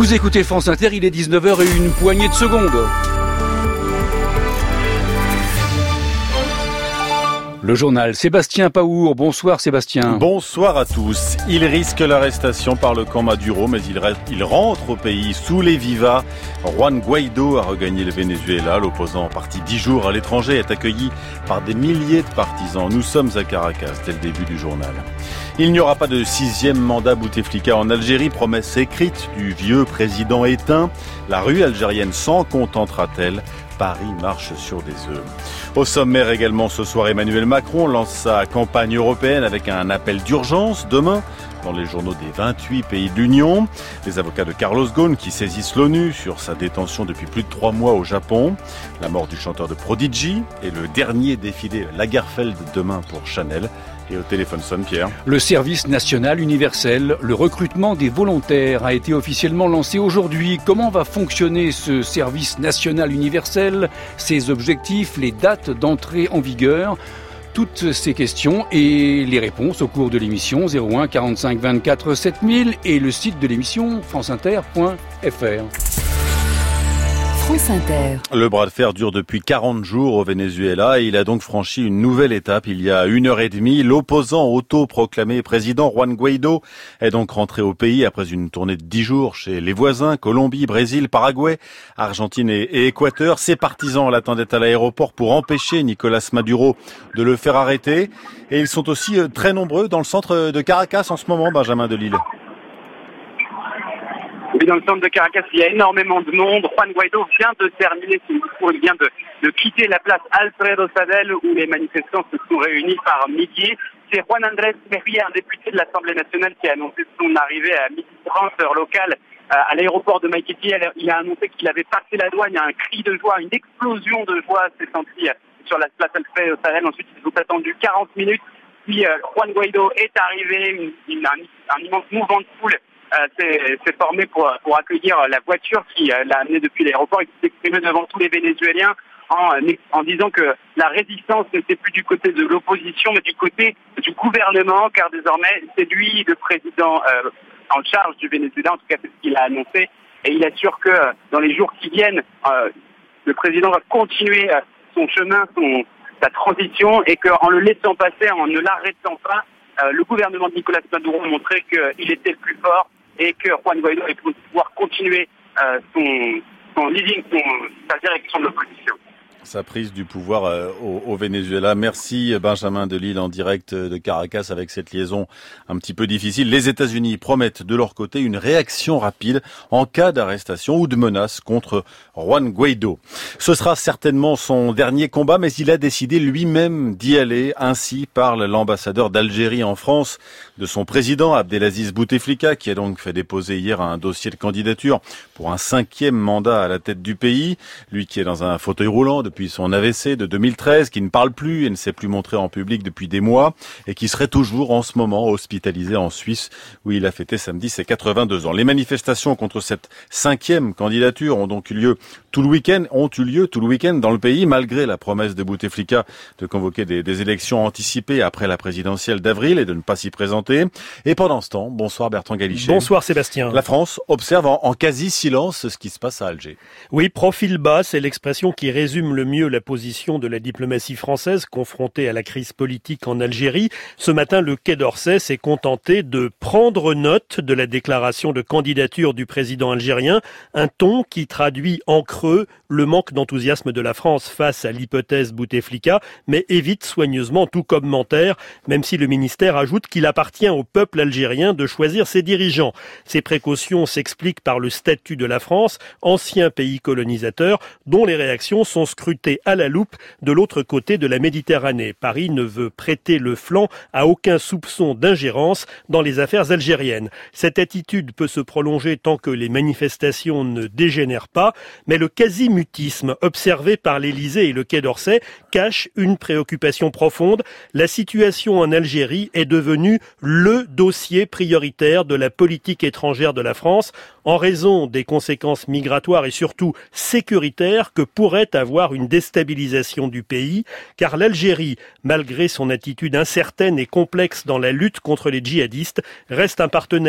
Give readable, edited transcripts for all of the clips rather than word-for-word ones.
Vous écoutez France Inter, il est 19h et une poignée de secondes. Le journal, Sébastien Paour. Bonsoir Sébastien. Bonsoir à tous. Il risque l'arrestation par le camp Maduro, mais il rentre au pays sous les vivas. Juan Guaido a regagné le Venezuela. L'opposant parti 10 jours à l'étranger est accueilli par des milliers de partisans. Nous sommes à Caracas dès le début du journal. Il n'y aura pas de 6e mandat Bouteflika en Algérie, promesse écrite du vieux président éteint. La rue algérienne s'en contentera-t-elle ? Paris marche sur des œufs. Au sommaire également ce soir, Emmanuel Macron lance sa campagne européenne avec un appel d'urgence demain dans les journaux des 28 pays de l'Union. Les avocats de Carlos Ghosn qui saisissent l'ONU sur sa détention depuis plus de 3 mois au Japon. La mort du chanteur de Prodigy et le dernier défilé Lagerfeld demain pour Chanel. Et au téléphone sonne Pierre. Le service national universel, le recrutement des volontaires a été officiellement lancé aujourd'hui. Comment va fonctionner ce service national universel ? Ses objectifs, les dates d'entrée en vigueur ? Toutes ces questions et les réponses au cours de l'émission 01 45 24 7000 et le site de l'émission franceinter.fr. France Inter. Le bras de fer dure depuis 40 jours au Venezuela et il a donc franchi une nouvelle étape il y a 1h30. L'opposant autoproclamé président Juan Guaido est donc rentré au pays après une tournée de 10 jours chez les voisins, Colombie, Brésil, Paraguay, Argentine et Équateur. Ses partisans l'attendaient à l'aéroport pour empêcher Nicolas Maduro de le faire arrêter. Et ils sont aussi très nombreux dans le centre de Caracas en ce moment, Benjamin Delille. Oui, dans le centre de Caracas, il y a énormément de monde. Juan Guaido vient de terminer son discours, il vient de quitter la place Alfredo Sadel où les manifestants se sont réunis par milliers. C'est Juan Andrés Mejía, un député de l'Assemblée nationale, qui a annoncé son arrivée à 12h30 heure locale à l'aéroport de Maiquetía. Il a annoncé qu'il avait passé la douane. Il y a un cri de joie, une explosion de joie s'est sentie sur la place Alfredo Sadel. Ensuite, ils ont attendu 40 minutes. Puis Juan Guaido est arrivé, un immense mouvement de foule s'est formé pour accueillir la voiture qui l'a amené depuis l'aéroport. Il s'est exprimé devant tous les Vénézuéliens en disant que la résistance n'était plus du côté de l'opposition, mais du côté du gouvernement, car désormais, c'est lui le président en charge du Venezuela, en tout cas c'est ce qu'il a annoncé, et il assure que dans les jours qui viennent, le président va continuer son chemin, sa transition, et qu'en le laissant passer, en ne l'arrêtant pas, le gouvernement de Nicolas Maduro a montré qu'il était le plus fort et que Juan Guaido allait pouvoir continuer son leading, sa direction de l'opposition. Sa prise du pouvoir au Venezuela. Merci Benjamin Delille en direct de Caracas avec cette liaison un petit peu difficile. Les États-Unis promettent de leur côté une réaction rapide en cas d'arrestation ou de menace contre Juan Guaido. Ce sera certainement son dernier combat, mais il a décidé lui-même d'y aller. Ainsi parle l'ambassadeur d'Algérie en France de son président Abdelaziz Bouteflika, qui a donc fait déposer hier un dossier de candidature pour un 5e mandat à la tête du pays. Lui qui est dans un fauteuil roulant depuis son AVC de 2013, qui ne parle plus et ne s'est plus montré en public depuis des mois et qui serait toujours en ce moment hospitalisé en Suisse où il a fêté samedi ses 82 ans. Les manifestations contre cette 5e candidature ont donc eu lieu tout le week-end dans le pays, malgré la promesse de Bouteflika de convoquer des élections anticipées après la présidentielle d'avril et de ne pas s'y présenter. Et pendant ce temps, bonsoir Bertrand Galichet. Bonsoir Sébastien. La France observe en quasi-silence ce qui se passe à Alger. Oui, profil bas, c'est l'expression qui résume le mieux la position de la diplomatie française confrontée à la crise politique en Algérie. Ce matin, le Quai d'Orsay s'est contenté de prendre note de la déclaration de candidature du président algérien, un ton qui traduit en creux le manque d'enthousiasme de la France face à l'hypothèse Bouteflika, mais évite soigneusement tout commentaire, même si le ministère ajoute qu'il appartient au peuple algérien de choisir ses dirigeants. Ces précautions s'expliquent par le statut de la France, ancien pays colonisateur, dont les réactions sont scrutées à la loupe de l'autre côté de la Méditerranée. Paris ne veut prêter le flanc à aucun soupçon d'ingérence dans les affaires algériennes. Cette attitude peut se prolonger tant que les manifestations ne dégénèrent pas, mais le quasi-mutisme observé par l'Élysée et le Quai d'Orsay cache une préoccupation profonde. La situation en Algérie est devenue le dossier prioritaire de la politique étrangère de la France en raison des conséquences migratoires et surtout sécuritaires que pourrait avoir une déstabilisation du pays, car l'Algérie, malgré son attitude incertaine et complexe dans la lutte contre les djihadistes, reste un partenaire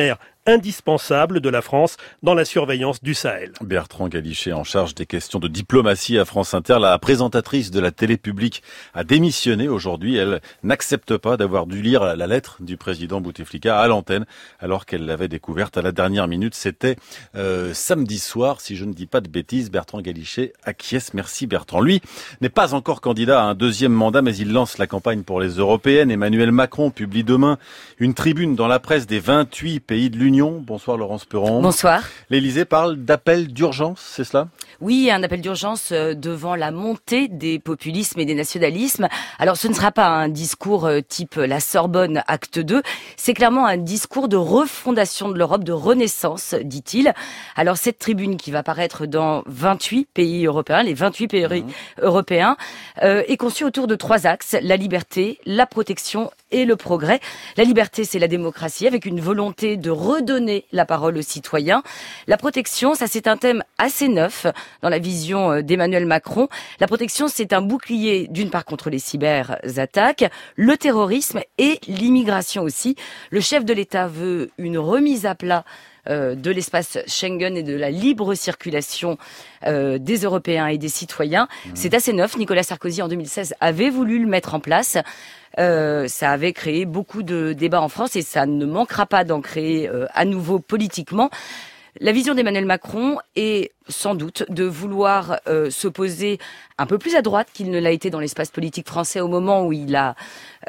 indispensable de la France dans la surveillance du Sahel. Bertrand Galichet en charge des questions de diplomatie à France Inter. La présentatrice de la télé publique a démissionné aujourd'hui. Elle n'accepte pas d'avoir dû lire la lettre du président Bouteflika à l'antenne alors qu'elle l'avait découverte à la dernière minute. C'était samedi soir, si je ne dis pas de bêtises. Bertrand Galichet acquiesce. Merci Bertrand. Lui n'est pas encore candidat à un deuxième mandat, mais il lance la campagne pour les européennes. Emmanuel Macron publie demain une tribune dans la presse des 28 pays de l'Union. Bonsoir Laurence Perron. Bonsoir. L'Élysée parle d'appel d'urgence, c'est cela ? Oui, un appel d'urgence devant la montée des populismes et des nationalismes. Alors ce ne sera pas un discours type la Sorbonne acte 2, c'est clairement un discours de refondation de l'Europe, de renaissance, dit-il. Alors cette tribune qui va paraître dans 28 pays européens, les 28 pays européens, est conçue autour de 3 axes, la liberté, la protection et le progrès. La liberté, c'est la démocratie, avec une volonté de redonner la parole aux citoyens. La protection, ça c'est un thème assez neuf dans la vision d'Emmanuel Macron. La protection, c'est un bouclier d'une part contre les cyberattaques, le terrorisme et l'immigration aussi. Le chef de l'État veut une remise à plat de l'espace Schengen et de la libre circulation des Européens et des citoyens. C'est assez neuf. Nicolas Sarkozy, en 2016, avait voulu le mettre en place. Ça avait créé beaucoup de débats en France et ça ne manquera pas d'en créer à nouveau politiquement. La vision d'Emmanuel Macron est sans doute de vouloir s'opposer un peu plus à droite qu'il ne l'a été dans l'espace politique français au moment où il a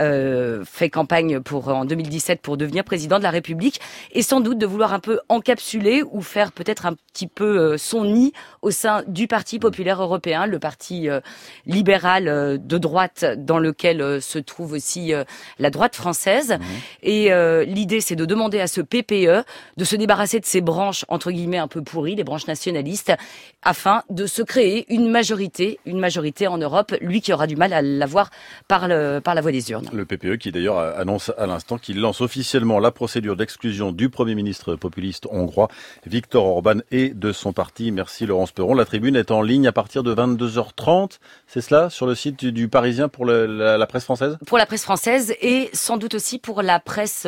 fait campagne en 2017 pour devenir président de la République, et sans doute de vouloir un peu encapsuler ou faire peut-être un petit peu son nid au sein du Parti populaire européen, le parti libéral de droite dans lequel se trouve aussi la droite française. Et l'idée, c'est de demander à ce PPE de se débarrasser de ces branches entre guillemets un peu pourries, les branches nationalistes, afin de se créer une majorité en Europe, lui qui aura du mal à l'avoir par la voie des urnes. Le PPE qui d'ailleurs annonce à l'instant qu'il lance officiellement la procédure d'exclusion du Premier ministre populiste hongrois Viktor Orban et de son parti. Merci Laurence Perron. La tribune est en ligne à partir de 22h30, c'est cela, sur le site du Parisien pour la presse française ? Pour la presse française et sans doute aussi pour la presse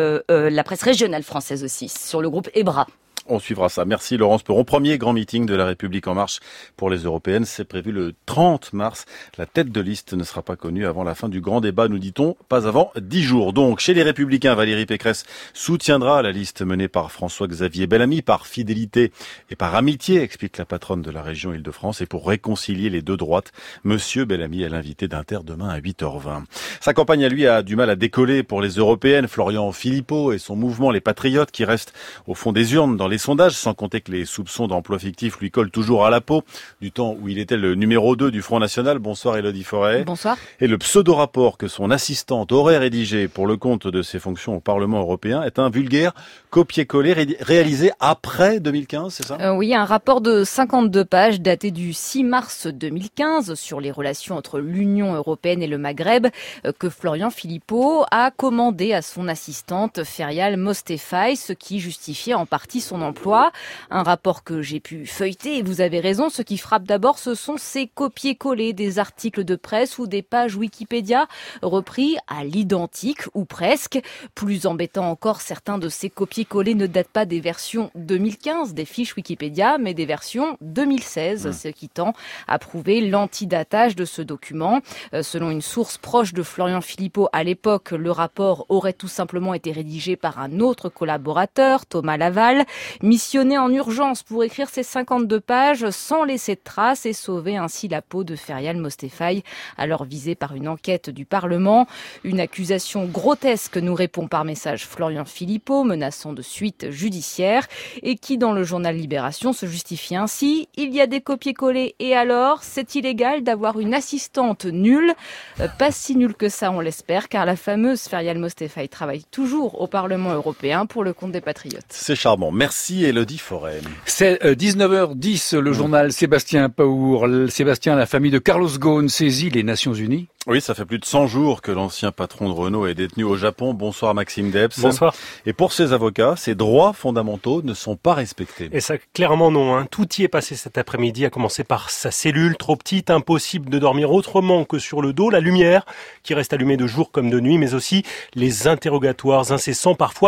régionale française aussi, sur le groupe EBRA. On suivra ça. Merci Laurence Perron. Premier grand meeting de La République En Marche pour les européennes. C'est prévu le 30 mars. La tête de liste ne sera pas connue avant la fin du grand débat, nous dit-on, pas avant 10 jours. Donc, chez les Républicains, Valérie Pécresse soutiendra la liste menée par François-Xavier Bellamy par fidélité et par amitié, explique la patronne de la région Île-de-France. Et pour réconcilier les deux droites, Monsieur Bellamy est l'invité d'Inter demain à 8h20. Sa campagne à lui a du mal à décoller pour les européennes. Florian Philippot et son mouvement Les Patriotes qui restent au fond des urnes dans les sondages, sans compter que les soupçons d'emploi fictif lui collent toujours à la peau, du temps où il était le numéro 2 du Front National. Bonsoir Élodie Forêt. Bonsoir. Et le pseudo-rapport que son assistante aurait rédigé pour le compte de ses fonctions au Parlement européen est un vulgaire copier-coller réalisé après 2015, c'est ça ? Oui, un rapport de 52 pages daté du 6 mars 2015 sur les relations entre l'Union européenne et le Maghreb que Florian Philippot a commandé à son assistante Ferial Mostefai, ce qui justifiait en partie son emploi. Un rapport que j'ai pu feuilleter et vous avez raison, ce qui frappe d'abord, ce sont ces copier-coller des articles de presse ou des pages Wikipédia repris à l'identique ou presque. Plus embêtant encore, certains de ces copier-coller ne datent pas des versions 2015 des fiches Wikipédia, mais des versions 2016, ce qui tend à prouver l'antidatage de ce document. Selon une source proche de Florian Philippot, à l'époque, le rapport aurait tout simplement été rédigé par un autre collaborateur, Thomas Laval, missionné en urgence pour écrire ces 52 pages sans laisser de traces et sauver ainsi la peau de Ferial Mostefai, alors visé par une enquête du Parlement. Une accusation grotesque, nous répond par message Florian Philippot, menaçant de suite judiciaire, et qui dans le journal Libération se justifie ainsi: il y a des copier-coller et alors, c'est illégal d'avoir une assistante nulle. Pas si nulle que ça, on l'espère, car la fameuse Ferial Mostefai travaille toujours au Parlement européen pour le compte des Patriotes. C'est charmant. Merci Élodie Forêt. C'est 19h10, le journal Sébastien Paour. Sébastien, la famille de Carlos Ghosn saisit les Nations Unies. Oui, ça fait plus de 100 jours que l'ancien patron de Renault est détenu au Japon. Bonsoir Maxime Debs. Bonsoir. Et pour ses avocats, ses droits fondamentaux ne sont pas respectés. Et ça, clairement non. Tout y est passé cet après-midi, à commencer par sa cellule, trop petite, impossible de dormir autrement que sur le dos, la lumière qui reste allumée de jour comme de nuit, mais aussi les interrogatoires incessants, parfois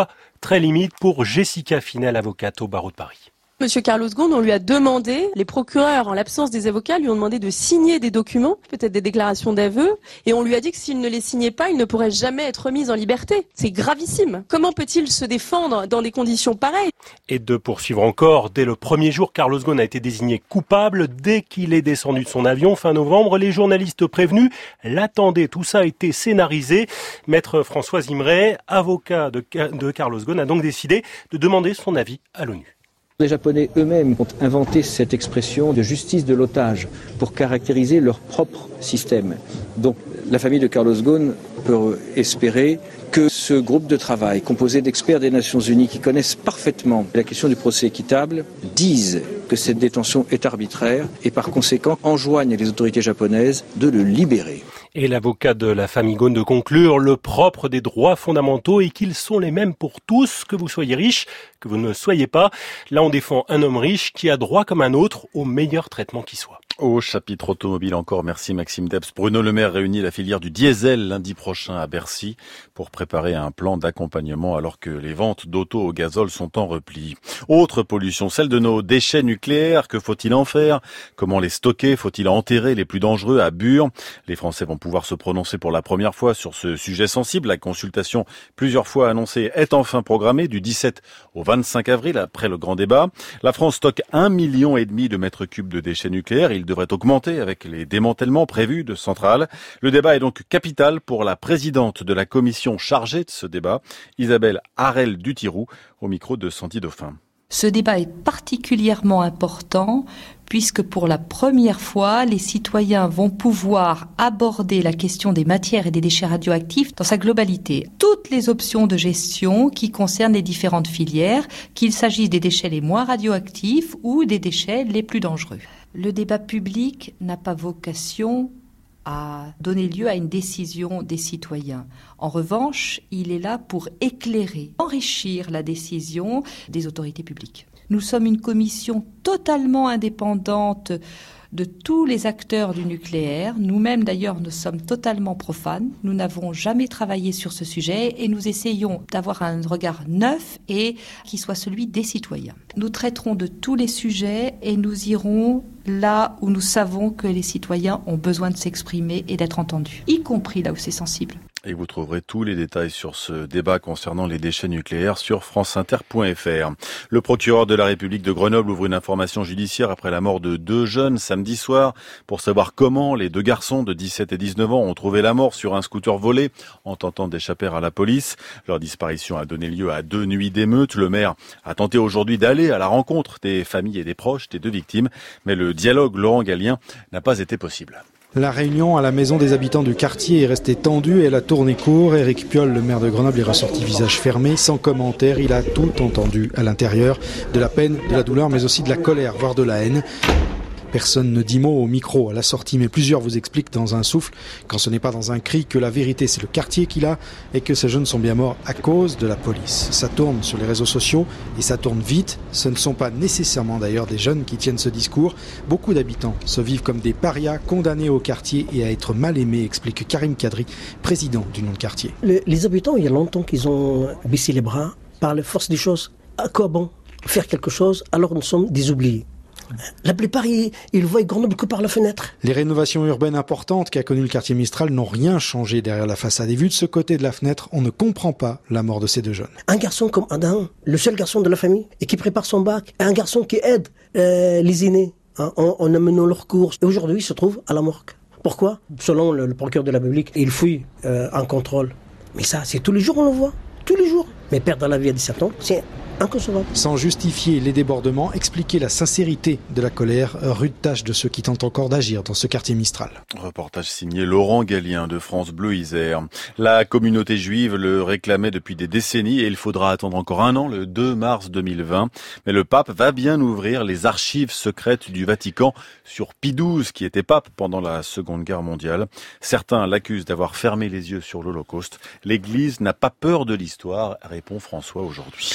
très limite pour Jessica Finel, avocate au barreau de Paris. Monsieur Carlos Ghosn, on lui a demandé, les procureurs, en l'absence des avocats, lui ont demandé de signer des documents, peut-être des déclarations d'aveu, et on lui a dit que s'il ne les signait pas, il ne pourrait jamais être mis en liberté. C'est gravissime. Comment peut-il se défendre dans des conditions pareilles ? Et de poursuivre encore, dès le premier jour, Carlos Ghosn a été désigné coupable. Dès qu'il est descendu de son avion, fin novembre, les journalistes prévenus l'attendaient. Tout ça a été scénarisé. Maître Françoise Imray, avocat de Carlos Ghosn, a donc décidé de demander son avis à l'ONU. Les Japonais eux-mêmes ont inventé cette expression de justice de l'otage pour caractériser leur propre système. Donc la famille de Carlos Ghosn peut espérer que ce groupe de travail composé d'experts des Nations Unies qui connaissent parfaitement la question du procès équitable disent que cette détention est arbitraire et par conséquent enjoignent les autorités japonaises de le libérer. Et l'avocat de la famille Ghosn de conclure, le propre des droits fondamentaux est qu'ils sont les mêmes pour tous, que vous soyez riche, que vous ne soyez pas. Là, on défend un homme riche qui a droit comme un autre au meilleur traitement qui soit. Au chapitre automobile encore, merci Maxime Debs. Bruno Le Maire réunit la filière du diesel lundi prochain à Bercy pour préparer un plan d'accompagnement alors que les ventes d'auto au gazole sont en repli. Autre pollution, celle de nos déchets nucléaires. Que faut-il en faire ? Comment les stocker ? Faut-il enterrer les plus dangereux à Bure ? Les Français vont pouvoir se prononcer pour la première fois sur ce sujet sensible. La consultation, plusieurs fois annoncée, est enfin programmée du 17 au 25 avril après le grand débat. La France stocke 1,5 million de mètres cubes de déchets nucléaires. Il devrait augmenter avec les démantèlements prévus de centrales. Le débat est donc capital pour la présidente de la commission chargée de ce débat, Isabelle Harel-Dutirou, au micro de Sandy Dauphin. Ce débat est particulièrement important puisque pour la première fois, les citoyens vont pouvoir aborder la question des matières et des déchets radioactifs dans sa globalité. Toutes les options de gestion qui concernent les différentes filières, qu'il s'agisse des déchets les moins radioactifs ou des déchets les plus dangereux. Le débat public n'a pas vocation à donner lieu à une décision des citoyens. En revanche, il est là pour éclairer, enrichir la décision des autorités publiques. Nous sommes une commission totalement indépendante de tous les acteurs du nucléaire. Nous-mêmes, d'ailleurs, nous sommes totalement profanes. Nous n'avons jamais travaillé sur ce sujet et nous essayons d'avoir un regard neuf et qui soit celui des citoyens. Nous traiterons de tous les sujets et nous irons là où nous savons que les citoyens ont besoin de s'exprimer et d'être entendus, y compris là où c'est sensible. Et vous trouverez tous les détails sur ce débat concernant les déchets nucléaires sur franceinter.fr. Le procureur de la République de Grenoble ouvre une information judiciaire après la mort de 2 jeunes samedi soir pour savoir comment les 2 garçons de 17 et 19 ans ont trouvé la mort sur un scooter volé en tentant d'échapper à la police. Leur disparition a donné lieu à 2 nuits d'émeute. Le maire a tenté aujourd'hui d'aller à la rencontre des familles et des proches des 2 victimes, mais le dialogue Laurent Gallien n'a pas été possible. La réunion à la maison des habitants du quartier est restée tendue et elle a tourné court. Éric Piolle, le maire de Grenoble, est ressorti visage fermé, sans commentaire. Il a tout entendu à l'intérieur, de la peine, de la douleur, mais aussi de la colère, voire de la haine. Personne ne dit mot au micro à la sortie, mais plusieurs vous expliquent dans un souffle, quand ce n'est pas dans un cri, que la vérité c'est le quartier qui l'a et que ces jeunes sont bien morts à cause de la police. Ça tourne sur les réseaux sociaux et ça tourne vite. Ce ne sont pas nécessairement d'ailleurs des jeunes qui tiennent ce discours. Beaucoup d'habitants se vivent comme des parias condamnés au quartier et à être mal aimés, explique Karim Kadri, président d'Union de quartier. Les habitants, il y a longtemps qu'ils ont baissé les bras par la force des choses. À quoi bon faire quelque chose alors nous sommes des oubliés? La plupart, ils voient Grenoble que par la fenêtre. Les rénovations urbaines importantes qu'a connues le quartier Mistral n'ont rien changé derrière la façade. Et vu de ce côté de la fenêtre, on ne comprend pas la mort de ces 2 jeunes. Un garçon comme Adam, le seul garçon de la famille, et qui prépare son bac. Un garçon qui aide les aînés en amenant leurs courses. Et aujourd'hui, il se trouve à la morgue. Pourquoi ? Selon le procureur de la République, il fouille en contrôle. Mais ça, c'est tous les jours, on le voit. Tous les jours. Mais perdre la vie à 17 ans, c'est inconcevable. Sans justifier les débordements, expliquer la sincérité de la colère, rude tâche de ceux qui tentent encore d'agir dans ce quartier Mistral. Reportage signé Laurent Gallien de France Bleu Isère. La communauté juive le réclamait depuis des décennies et il faudra attendre encore 1 an, le 2 mars 2020. Mais le pape va bien ouvrir les archives secrètes du Vatican sur Pie XII, qui était pape pendant la Seconde Guerre mondiale. Certains l'accusent d'avoir fermé les yeux sur l'Holocauste. L'Église n'a pas peur de l'histoire, répond François aujourd'hui. Sébastien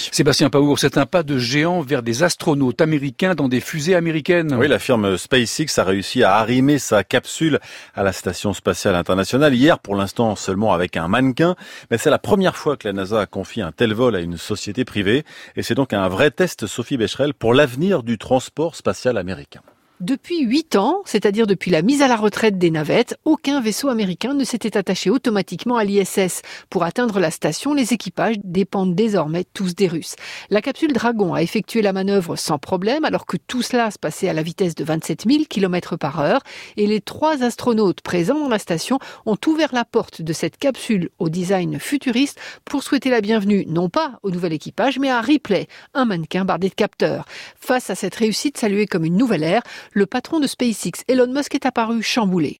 Paour, c'est un pas de géant vers des astronautes américains dans des fusées américaines. Oui, la firme SpaceX a réussi à arrimer sa capsule à la Station spatiale internationale. Hier, pour l'instant, seulement avec un mannequin. Mais c'est la première fois que la NASA a confié un tel vol à une société privée. Et c'est donc un vrai test, Sophie Becherel, pour l'avenir du transport spatial américain. Depuis 8 ans, c'est-à-dire depuis la mise à la retraite des navettes, aucun vaisseau américain ne s'était attaché automatiquement à l'ISS. Pour atteindre la station, les équipages dépendent désormais tous des Russes. La capsule Dragon a effectué la manœuvre sans problème, alors que tout cela se passait à la vitesse de 27 000 km par heure. Et les 3 astronautes présents dans la station ont ouvert la porte de cette capsule au design futuriste pour souhaiter la bienvenue, non pas au nouvel équipage, mais à Ripley, un mannequin bardé de capteurs. Face à cette réussite saluée comme une nouvelle ère, le patron de SpaceX, Elon Musk, est apparu chamboulé.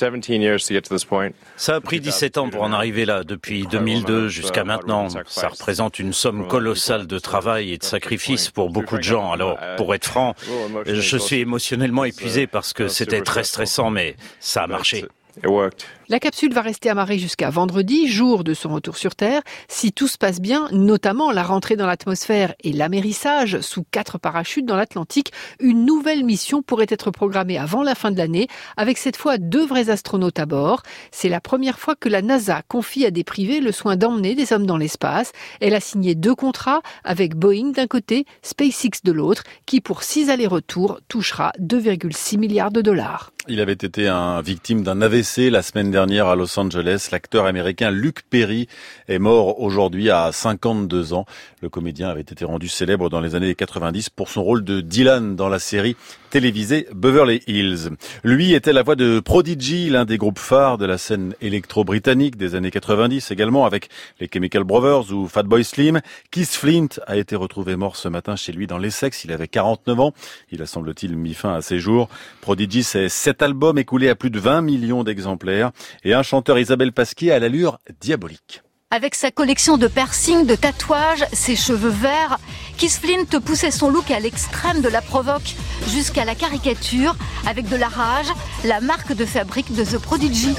Ça a pris 17 ans pour en arriver là, depuis 2002 jusqu'à maintenant. Ça représente une somme colossale de travail et de sacrifices pour beaucoup de gens. Alors, pour être franc, je suis émotionnellement épuisé parce que c'était très stressant, mais ça a marché. La capsule va rester amarrée jusqu'à vendredi, jour de son retour sur Terre. Si tout se passe bien, notamment la rentrée dans l'atmosphère et l'amérissage sous 4 parachutes dans l'Atlantique, une nouvelle mission pourrait être programmée avant la fin de l'année, avec cette fois 2 vrais astronautes à bord. C'est la première fois que la NASA confie à des privés le soin d'emmener des hommes dans l'espace. Elle a signé 2 contrats avec Boeing d'un côté, SpaceX de l'autre, qui pour 6 allers-retours touchera 2,6 milliards de dollars. Il avait été victime d'un AVC la semaine dernière à Los Angeles. L'acteur américain Luke Perry est mort aujourd'hui à 52 ans. Le comédien avait été rendu célèbre dans les années 90 pour son rôle de Dylan dans la série télévisée Beverly Hills. Lui était la voix de Prodigy, l'un des groupes phares de la scène électro-britannique des années 90 également, avec les Chemical Brothers ou Fatboy Slim. Keith Flint a été retrouvé mort ce matin chez lui dans l'Essex. Il avait 49 ans. Il a, semble-t-il, mis fin à ses jours. Prodigy, c'est 7 albums écoulés à plus de 20 millions d'exemplaires et un chanteur, Isabelle Pasquier, à l'allure diabolique. Avec sa collection de piercings, de tatouages, ses cheveux verts, Keith Flint poussait son look à l'extrême de la provoque jusqu'à la caricature, avec de la rage, la marque de fabrique de The Prodigy.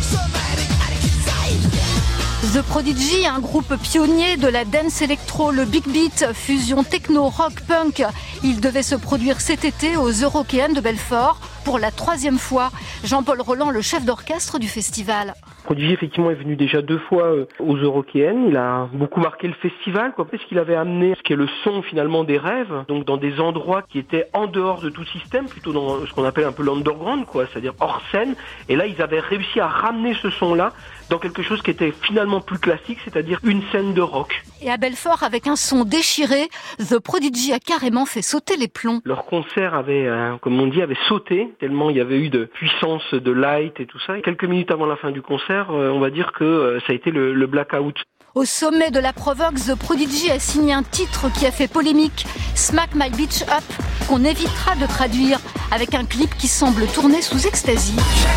The Prodigy, un groupe pionnier de la dance électro, le big beat, fusion techno, rock, punk. Il devait se produire cet été aux Eurockéennes de Belfort pour la 3e fois. Jean-Paul Roland, le chef d'orchestre du festival. Prodigy, effectivement, est venu déjà 2 fois aux Eurockéennes. Il a beaucoup marqué le festival, parce qu'il avait amené ce qui est le son, finalement, des rêves, donc dans des endroits qui étaient en dehors de tout système, plutôt dans ce qu'on appelle un peu l'underground, c'est-à-dire hors scène. Et là, ils avaient réussi à ramener ce son-là dans quelque chose qui était finalement plus classique, c'est-à-dire une scène de rock. Et à Belfort, avec un son déchiré, The Prodigy a carrément fait sauter les plombs. Leur concert avait sauté, tellement il y avait eu de puissance, de light et tout ça. Et quelques minutes avant la fin du concert, on va dire que ça a été le blackout. Au sommet de la provoque, The Prodigy a signé un titre qui a fait polémique, Smack My Bitch Up, qu'on évitera de traduire, avec un clip qui semble tourner sous ecstasy.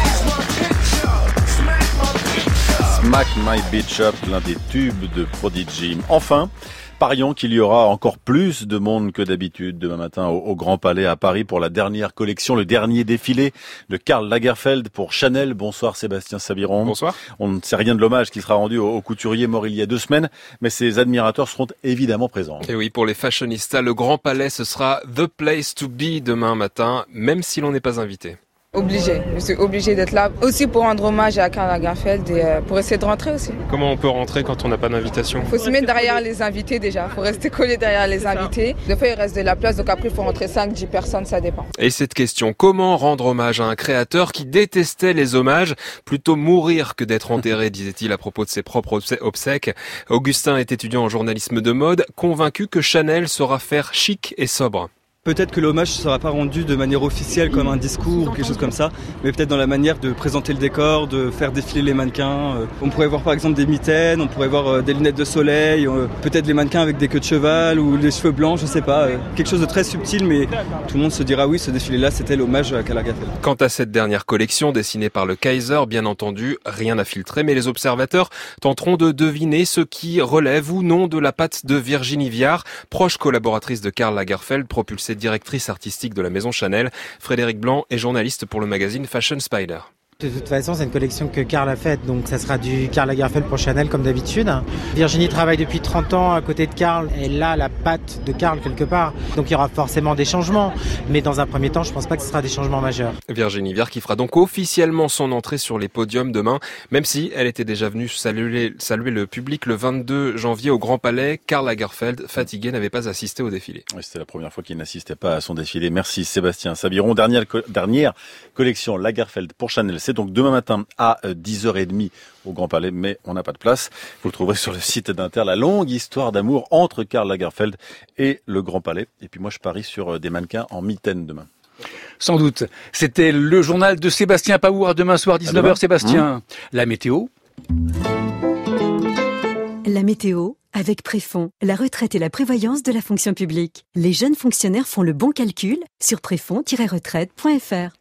Smack My Bitch Up, l'un des tubes de Prodigy. Enfin, parions qu'il y aura encore plus de monde que d'habitude demain matin au Grand Palais à Paris pour la dernière collection, le dernier défilé de Karl Lagerfeld pour Chanel. Bonsoir Sébastien Sabiron. Bonsoir. On ne sait rien de l'hommage qui sera rendu au couturier mort il y a 2 semaines, mais ses admirateurs seront évidemment présents. Et oui, pour les fashionistas, le Grand Palais, ce sera the place to be demain matin, même si l'on n'est pas invité. Je suis obligée d'être là aussi pour rendre hommage à Karl Lagerfeld et pour essayer de rentrer aussi. Comment on peut rentrer quand on n'a pas d'invitation ? Il faut se mettre derrière les invités déjà, il faut rester collé derrière les invités. Des fois il reste de la place, donc après il faut rentrer 5-10 personnes, ça dépend. Et cette question, comment rendre hommage à un créateur qui détestait les hommages, plutôt mourir que d'être enterré, disait-il à propos de ses propres obsèques. Augustin est étudiant en journalisme de mode, convaincu que Chanel saura faire chic et sobre. Peut-être que l'hommage ne sera pas rendu de manière officielle comme un discours ou quelque chose comme ça, mais peut-être dans la manière de présenter le décor, de faire défiler les mannequins. On pourrait voir par exemple des mitaines, on pourrait voir des lunettes de soleil, peut-être les mannequins avec des queues de cheval ou les cheveux blancs, je sais pas. Quelque chose de très subtil, mais tout le monde se dira oui, ce défilé-là, c'était l'hommage à Karl Lagerfeld. Quant à cette dernière collection dessinée par le Kaiser, bien entendu, rien à filtrer, mais les observateurs tenteront de deviner ce qui relève ou non de la patte de Virginie Viard, proche collaboratrice de Karl Lagerfeld, propulsée directrice artistique de la maison Chanel. Frédéric Blanc est journaliste pour le magazine Fashion Spider. De toute façon, c'est une collection que Karl a faite, donc ça sera du Karl Lagerfeld pour Chanel comme d'habitude. Virginie travaille depuis 30 ans à côté de Karl, elle a la patte de Karl quelque part, donc il y aura forcément des changements, mais dans un premier temps, je pense pas que ce sera des changements majeurs. Virginie Viard qui fera donc officiellement son entrée sur les podiums demain, même si elle était déjà venue saluer le public le 22 janvier au Grand Palais. Karl Lagerfeld, fatigué, n'avait pas assisté au défilé. Oui, c'était la première fois qu'il n'assistait pas à son défilé. Merci Sébastien Sabiron. Dernière collection Lagerfeld pour Chanel. C'est donc demain matin à 10h30 au Grand Palais, mais on n'a pas de place. Vous le trouverez sur le site d'Inter, la longue histoire d'amour entre Karl Lagerfeld et le Grand Palais. Et puis moi, je parie sur des mannequins en mitaine demain. Sans doute. C'était le journal de Sébastien Paour. Demain soir, 19h, Sébastien. La météo. La météo avec Préfond, la retraite et la prévoyance de la fonction publique. Les jeunes fonctionnaires font le bon calcul sur préfond-retraite.fr.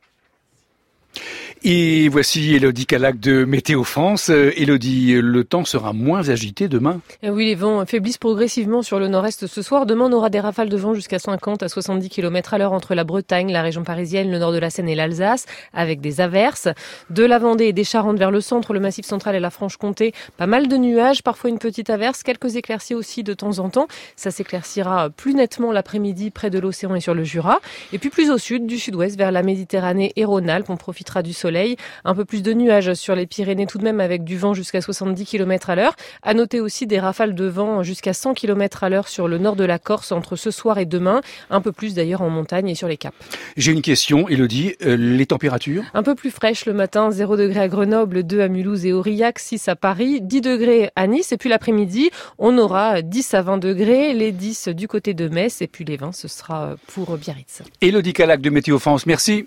Et voici Élodie Calac de Météo France. Élodie, le temps sera moins agité demain. Oui, les vents faiblissent progressivement sur le nord-est ce soir. Demain, on aura des rafales de vent jusqu'à 50 à 70 km à l'heure entre la Bretagne, la région parisienne, le nord de la Seine et l'Alsace, avec des averses. De la Vendée et des Charentes vers le centre, le Massif central et la Franche-Comté, pas mal de nuages, parfois une petite averse, quelques éclaircies aussi de temps en temps. Ça s'éclaircira plus nettement l'après-midi près de l'océan et sur le Jura. Et puis plus au sud, du sud-ouest vers la Méditerranée et Rhône-Alpes, on profitera du soleil. Un peu plus de nuages sur les Pyrénées tout de même avec du vent jusqu'à 70 km à l'heure. À noter aussi des rafales de vent jusqu'à 100 km à l'heure sur le nord de la Corse entre ce soir et demain. Un peu plus d'ailleurs en montagne et sur les caps. J'ai une question, Élodie. Les températures ? Un peu plus fraîches le matin, 0 degrés à Grenoble, 2 à Mulhouse et Aurillac, 6 à Paris, 10 degrés à Nice. Et puis l'après-midi, on aura 10 à 20 degrés, les 10 du côté de Metz et puis les 20, ce sera pour Biarritz. Élodie Calac de Météo France, merci.